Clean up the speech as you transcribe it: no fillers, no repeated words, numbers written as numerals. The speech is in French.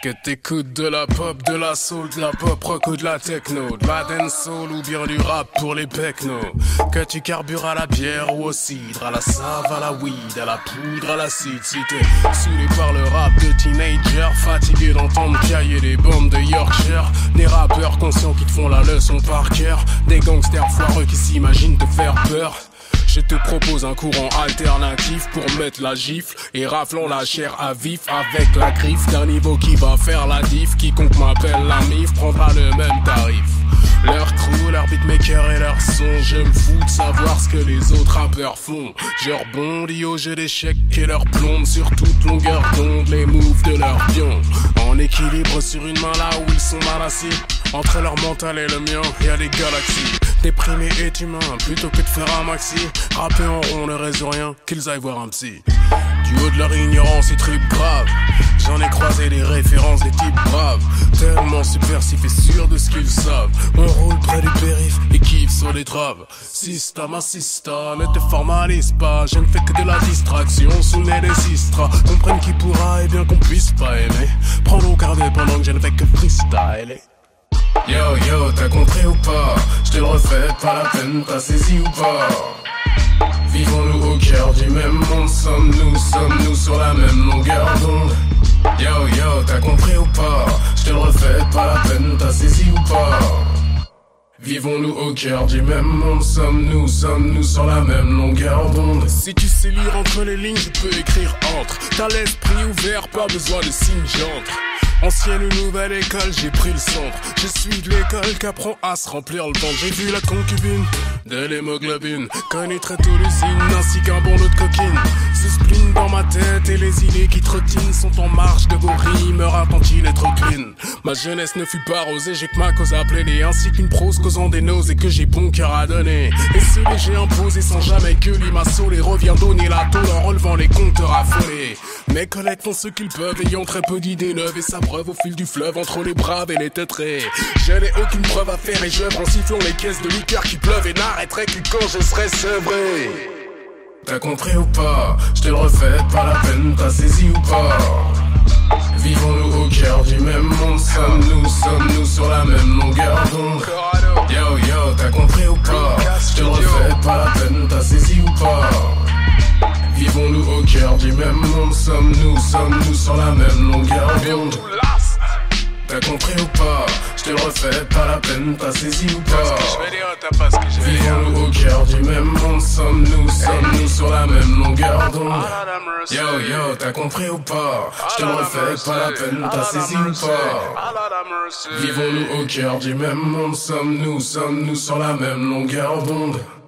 Que t'écoutes de la pop, de la soul, de la pop rock ou de la techno, de la dancehall ou bien du rap pour les pecnos. Que tu carbures à la bière ou au cidre, à la save, à la weed, à la poudre, à l'acide. Si t'es saoulé par le rap de teenager, fatigué d'entendre piailler des bombes de Yorkshire, des rappeurs conscients qui te font la leçon par cœur, des gangsters foireux qui s'imaginent te faire peur. Je te propose un courant alternatif pour mettre la gifle et raflons la chair à vif avec la griffe d'un niveau qui va faire la diff. Quiconque m'appelle la mif prendra le même tarif. Leur crew, leur beatmaker et leur son, je me fous de savoir ce que les autres rappeurs font. Je rebondis au jeu d'échecs et leur plombe sur toute longueur d'onde les moves de leur pion. En équilibre sur une main là où ils sont mal assis. Entre leur mental et le mien, y'a des galaxies. Déprimé est humain, plutôt que de faire un maxi. Rapper en rond ne résout rien, qu'ils aillent voir un psy. Du haut de leur ignorance, ils tripent grave. J'en ai croisé des références, des types braves. Tellement subversifs et sûrs de ce qu'ils savent. On roule près du périph' et kiffe sur les traves. Sista, ma sista, ne te formalise pas. Je ne fais que de la distraction, sous le nez des sistras. Comprenne qui pourra et bien qu'on puisse pas aimer. Prends au carnet pendant que je ne fais que freestyler. Yo yo, t'as compris ou pas? J'te le refais, pas la peine, t'as saisi ou pas? Vivons-nous au cœur du même monde, sommes-nous sur la même longueur d'onde? Yo yo, t'as compris ou pas? J'te le refais, pas la peine, t'as saisi ou pas? Vivons-nous au cœur du même monde, sommes-nous sur la même longueur d'onde? Si tu sais lire entre les lignes, je peux écrire entre. T'as l'esprit ouvert, pas besoin de signes j'entre. Ancienne ou nouvelle école, j'ai pris le centre. Je suis de l'école qu'apprend à se remplir le ventre. J'ai vu la concubine de l'hémoglobine, connu très tôt l'usine, ainsi qu'un bon lot de coquines. Ce spleen dans ma tête et les idées qui trottinent sont en marche de gorille, meurent un tantil être clean. Ma jeunesse ne fut pas rosée, j'ai que ma cause à plaider, ainsi qu'une prose causant des nausées que j'ai bon cœur à donner. Et ce léger imposé sans jamais que l'immassole et revient donner la tôle en relevant les compteurs affolés. Mes collègues font ce qu'ils peuvent, ayant très peu d'idées neuves et s'abreuvent au fil du fleuve entre les braves et les teutrés. Je n'ai aucune preuve à faire et j'œuvre en sifflant les caisses de liqueur qui pleuvent et n'arrêterai que quand je serai sevré. T'as compris ou pas? Je te le refais, pas la peine, t'as saisi ou pas? Vivons-nous au cœur du même monde, sommes-nous sur la même longueur d'onde? Yo yo, t'as compris ou pas? Je te le refais, pas la peine, t'as saisi ou pas? Vivons-nous au cœur du même monde, sommes-nous sur la même longueur d'onde? T'as compris ou pas? Je te le refais, pas la peine, t'as saisi ou pas? Vivons-nous au cœur du même monde, sommes-nous sur la même longueur d'onde? Yo yo, t'as compris ou pas? Je te le refais, pas la peine, t'as saisi ou pas? Vivons-nous au cœur du même monde, sommes-nous sur la même longueur d'onde?